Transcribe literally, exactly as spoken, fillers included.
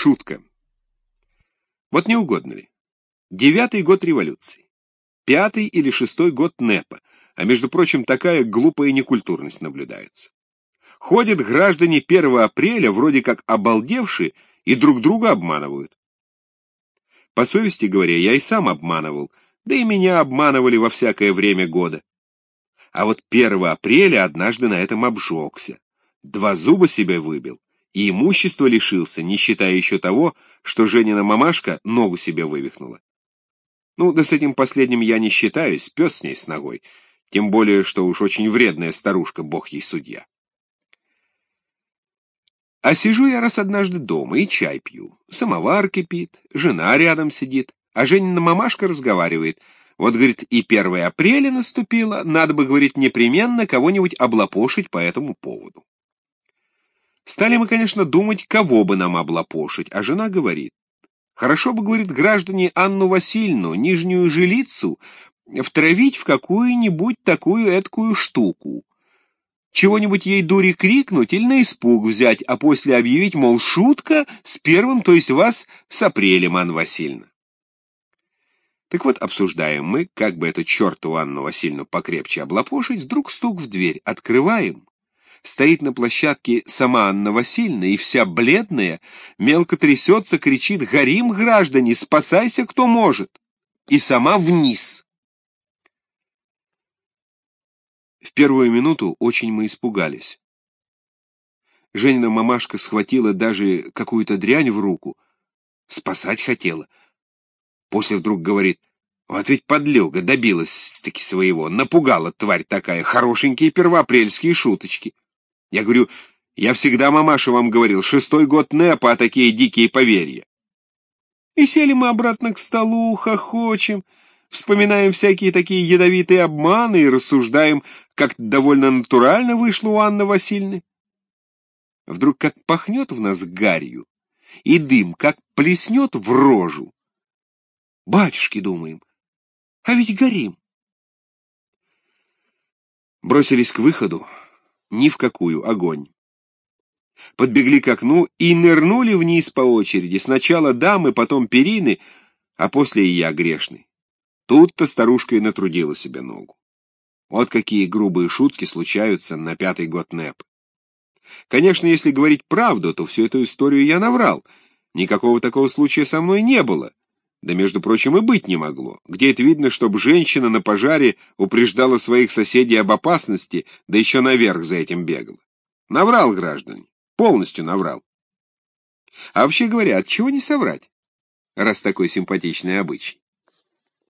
Шутка. Вот не угодно ли? Девятый год революции. Пятый или шестой год НЭПа. А между прочим, такая глупая некультурность наблюдается. Ходят граждане первого апреля, вроде как обалдевшие, и друг друга обманывают. По совести говоря, я и сам обманывал, да и меня обманывали во всякое время года. А вот первого апреля однажды на этом обжегся. Два зуба себе выбил, и имущества лишился, не считая еще того, что Женина мамашка ногу себе вывихнула. Ну, да с этим последним я не считаюсь, пес с ней с ногой, тем более, что уж очень вредная старушка, бог ей судья. А сижу я раз однажды дома и чай пью, самовар кипит, жена рядом сидит, а Женина мамашка разговаривает. Вот, говорит, и первое апреля наступило, надо бы, говорит, непременно кого-нибудь облапошить по этому поводу. Стали мы, конечно, думать, кого бы нам облапошить, а жена говорит, хорошо бы, говорит, граждане Анну Васильевну, нижнюю жилицу, втравить в какую-нибудь такую-эткую штуку. Чего-нибудь ей дури крикнуть или на испуг взять, а после объявить, мол, шутка с первым, то есть вас, с апрелем, Анна Васильевна. Так вот, обсуждаем мы, как бы эту чертову Анну Васильевну покрепче облапошить, вдруг стук в дверь. Открываем. Стоит на площадке сама Анна Васильевна, и вся бледная, мелко трясется, кричит: «Горим, граждане, спасайся, кто может!» И сама вниз. В первую минуту очень мы испугались. Женина мамашка схватила даже какую-то дрянь в руку. Спасать хотела. После вдруг говорит: вот ведь подлюга добилась-таки своего, напугала тварь такая, хорошенькие первоапрельские шуточки. Я говорю: я всегда, мамаша, вам говорил, шестой год НЭПа, а такие дикие поверья. И сели мы обратно к столу, хохочем, вспоминаем всякие такие ядовитые обманы и рассуждаем, как довольно натурально вышло у Анны Васильевны. Вдруг как пахнет в нас гарью, и дым как плеснет в рожу. Батюшки, думаем, а ведь горим. Бросились к выходу, ни в какую, огонь. Подбегли к окну и нырнули вниз по очереди. Сначала дамы, потом перины, а после и я грешный. Тут-то старушка и натрудила себе ногу. Вот какие грубые шутки случаются на пятый год НЭП. Конечно, если говорить правду, то всю эту историю я наврал. Никакого такого случая со мной не было. Да, между прочим, и быть не могло. Где это видно, чтобы женщина на пожаре упреждала своих соседей об опасности, да еще наверх за этим бегала? Наврал, граждане, полностью наврал. А вообще говоря, от чего не соврать, раз такой симпатичный обычай?